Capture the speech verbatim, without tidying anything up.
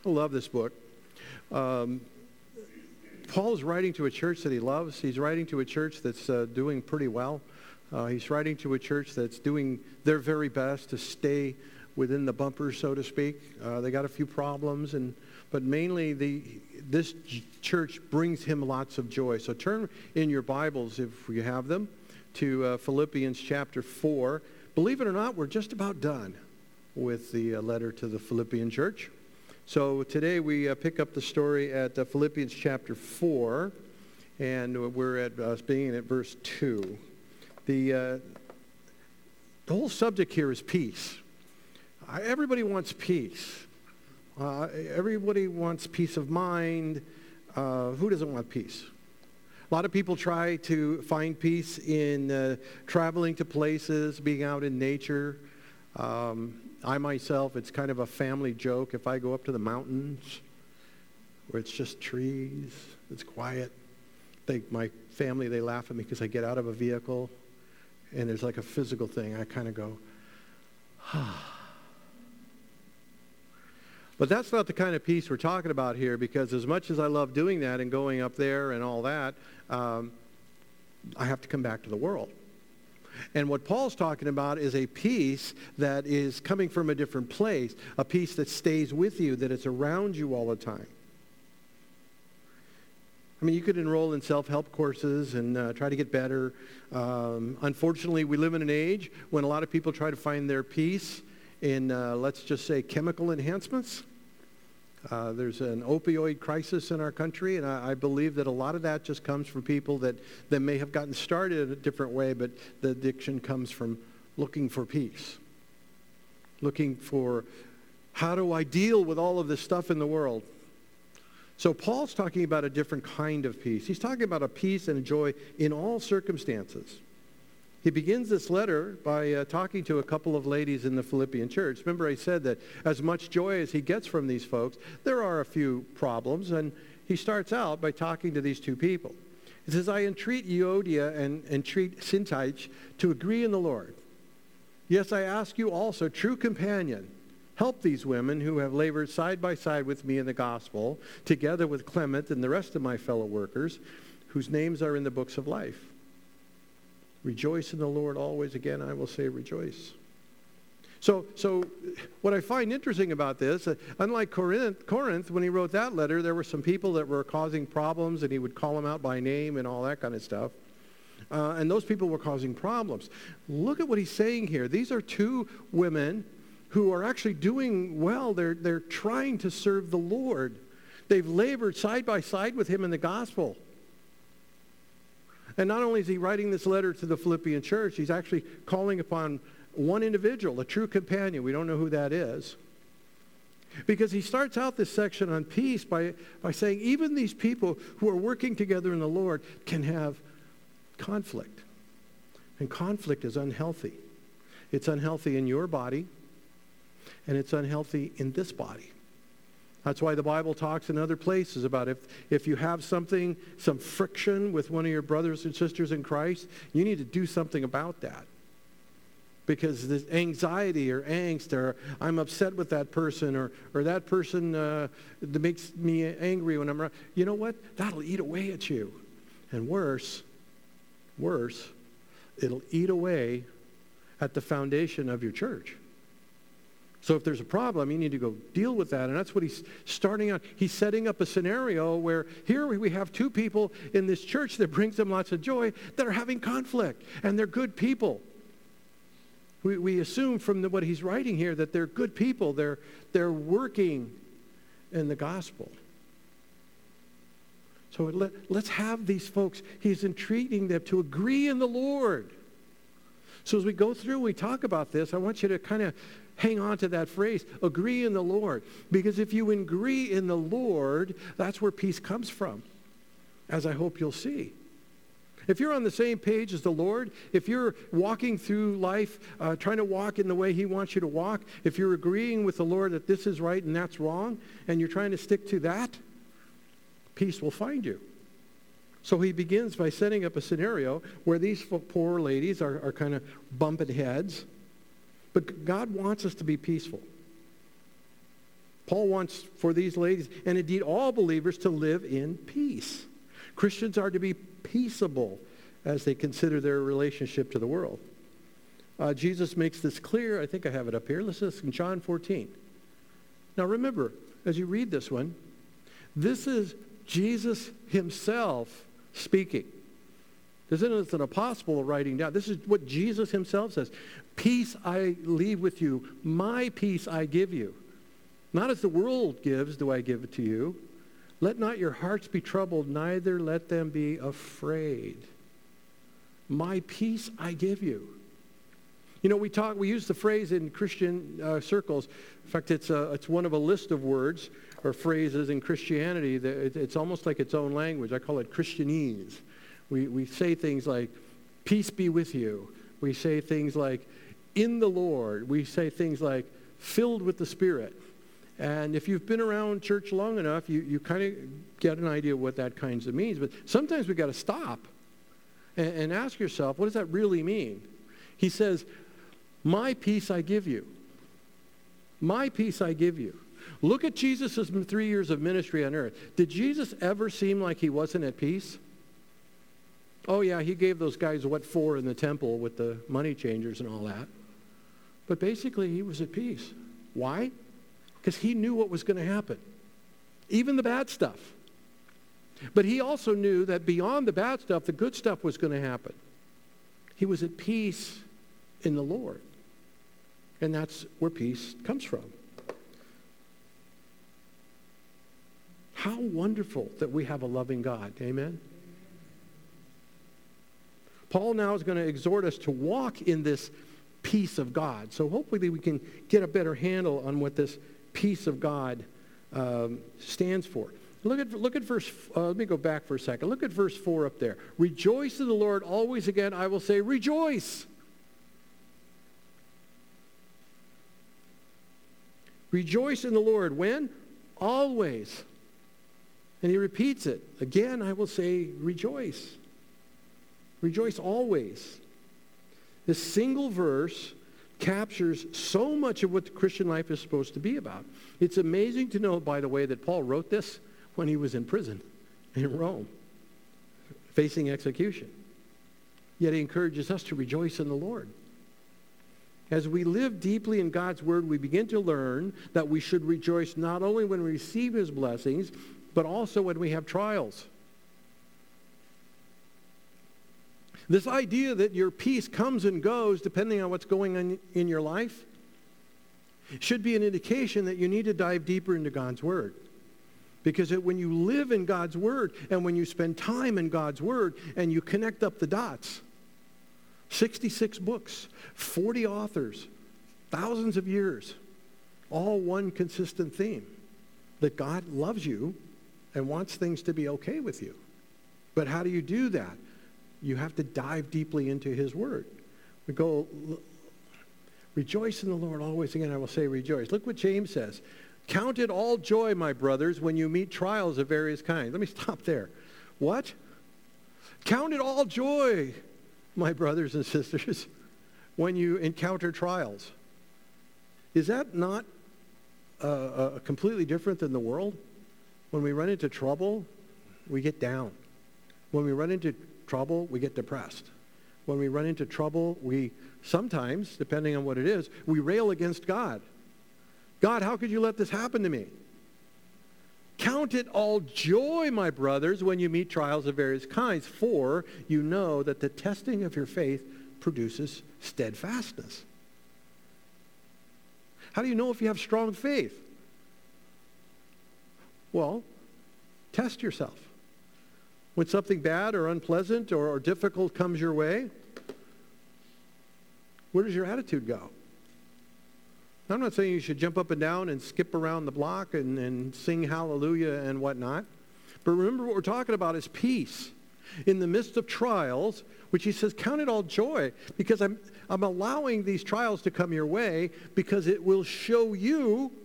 I love this book. Um, Paul is writing to a church that he loves. He's writing to a church that's uh, doing pretty well. Uh, he's writing to a church that's doing their very best to stay within the bumper, so to speak. Uh, they got a few problems, and but mainly the this church brings him lots of joy. So turn in your Bibles, if you have them, to uh, Philippians chapter four. Believe it or not, we're just about done with the uh, letter to the Philippian church. So today we uh, pick up the story at uh, Philippians chapter four, and we're at uh, beginning at verse two. The, uh, the whole subject here is peace. Uh, everybody wants peace. Uh, everybody wants peace of mind. Uh, who doesn't want peace? A lot of people try to find peace in uh, traveling to places, being out in nature. Um, I myself, it's kind of a family joke. If I go up to the mountains where it's just trees, it's quiet, they, my family, they laugh at me because I get out of a vehicle and there's like a physical thing. I kind of go, ah. But that's not the kind of peace we're talking about here, because as much as I love doing that and going up there and all that, um, I have to come back to the world. And what Paul's talking about is a peace that is coming from a different place, a peace that stays with you, that it's around you all the time. I mean, you could enroll in self-help courses and uh, try to get better. Um, unfortunately, we live in an age when a lot of people try to find their peace in, uh, let's just say, chemical enhancements. Uh, there's an opioid crisis in our country, and I, I believe that a lot of that just comes from people that, that may have gotten started in a different way, but the addiction comes from looking for peace, looking for how do I deal with all of this stuff in the world. So Paul's talking about a different kind of peace. He's talking about a peace and a joy in all circumstances. He begins this letter by uh, talking to a couple of ladies in the Philippian church. Remember, I said that as much joy as he gets from these folks, there are a few problems, and he starts out by talking to these two people. He says, I entreat Euodia and entreat Syntyche to agree in the Lord. Yes, I ask you also, true companion, help these women who have labored side by side with me in the gospel, together with Clement and the rest of my fellow workers, whose names are in the books of life. Rejoice in the Lord always. Again, I will say rejoice. So, so what I find interesting about this, uh, unlike Corinth, Corinth, when he wrote that letter, there were some people that were causing problems, and he would call them out by name and all that kind of stuff. Uh, and those people were causing problems. Look at what he's saying here. These are two women who are actually doing well. They're, they're trying to serve the Lord. They've labored side by side with him in the gospel. And not only is he writing this letter to the Philippian church, he's actually calling upon one individual, a true companion. We don't know who that is. Because he starts out this section on peace by, by saying even these people who are working together in the Lord can have conflict. And conflict is unhealthy. It's unhealthy in your body, and it's unhealthy in this body. That's why the Bible talks in other places about if, if you have something, some friction with one of your brothers and sisters in Christ, you need to do something about that. Because this anxiety or angst or I'm upset with that person or, or that person uh, that makes me angry when I'm around, you know what? That'll eat away at you. And worse, worse, it'll eat away at the foundation of your church. So if there's a problem, you need to go deal with that. And that's what he's starting on. He's setting up a scenario where here we have two people in this church that brings them lots of joy that are having conflict. And they're good people. We, we assume from the, what he's writing here that they're good people. They're, they're working in the gospel. So let, let's have these folks. He's entreating them to agree in the Lord. So as we go through, we talk about this, I want you to kind of hang on to that phrase, agree in the Lord. Because if you agree in the Lord, that's where peace comes from, as I hope you'll see. If you're on the same page as the Lord, if you're walking through life, uh, trying to walk in the way he wants you to walk, if you're agreeing with the Lord that this is right and that's wrong, and you're trying to stick to that, peace will find you. So he begins by setting up a scenario where these poor ladies are, are kind of bumping heads. But God wants us to be peaceful. Paul wants for these ladies, and indeed all believers, to live in peace. Christians are to be peaceable as they consider their relationship to the world. Uh, Jesus makes this clear. I think I have it up here. Listen to this in John fourteen. Now remember, as you read this one, this is Jesus himself speaking. This isn't an apostle writing down. This is what Jesus himself says. Peace I leave with you. My peace I give you. Not as the world gives do I give it to you. Let not your hearts be troubled, neither let them be afraid. My peace I give you. You know, we talk, we use the phrase in Christian uh, circles. In fact, it's a, it's one of a list of words or phrases in Christianity that it, it's almost like its own language. I call it Christianese. We we say things like, peace be with you. We say things like, in the Lord. We say things like, filled with the Spirit. And if you've been around church long enough, you, you kind of get an idea of what that kinds of means. But sometimes we've got to stop and, and ask yourself, what does that really mean? He says, my peace I give you. My peace I give you. Look at Jesus' three years of ministry on earth. Did Jesus ever seem like he wasn't at peace? Oh yeah, he gave those guys what for in the temple with the money changers and all that. But basically he was at peace. Why? Because he knew what was going to happen. Even the bad stuff. But he also knew that beyond the bad stuff, the good stuff was going to happen. He was at peace in the Lord. And that's where peace comes from. How wonderful that we have a loving God. Amen? Paul now is going to exhort us to walk in this peace of God. So hopefully we can get a better handle on what this peace of God um, stands for. Look at look at verse, uh, let me go back for a second. Look at verse four up there. Rejoice in the Lord always. Again, I will say rejoice. Rejoice in the Lord. When? Always. And he repeats it. Again, I will say rejoice. Rejoice always. This single verse captures so much of what the Christian life is supposed to be about. It's amazing to know, by the way, that Paul wrote this when he was in prison in Rome, facing execution. Yet he encourages us to rejoice in the Lord. As we live deeply in God's word, we begin to learn that we should rejoice not only when we receive his blessings, but also when we have trials. This idea that your peace comes and goes depending on what's going on in your life should be an indication that you need to dive deeper into God's word. Because it, when you live in God's word and when you spend time in God's word and you connect up the dots, sixty-six books, forty authors, thousands of years, all one consistent theme, that God loves you and wants things to be okay with you. But how do you do that? You have to dive deeply into his word. We go, rejoice in the Lord always. Again, I will say rejoice. Look what James says. Count it all joy, my brothers, when you meet trials of various kinds. Let me stop there. What? Count it all joy, my brothers and sisters, when you encounter trials. Is that not uh, uh, completely different than the world? When we run into trouble, we get down. When we run into trouble, we get depressed. When we run into trouble, we sometimes, depending on what it is, we rail against God. God, how could you let this happen to me? Count it all joy, my brothers, when you meet trials of various kinds, for you know that the testing of your faith produces steadfastness. How do you know if you have strong faith? Well, test yourself. When something bad or unpleasant or, or difficult comes your way, where does your attitude go? I'm not saying you should jump up and down and skip around the block and, and sing hallelujah and whatnot. But remember what we're talking about is peace. In the midst of trials, which he says, count it all joy, because I'm, I'm allowing these trials to come your way because it will show you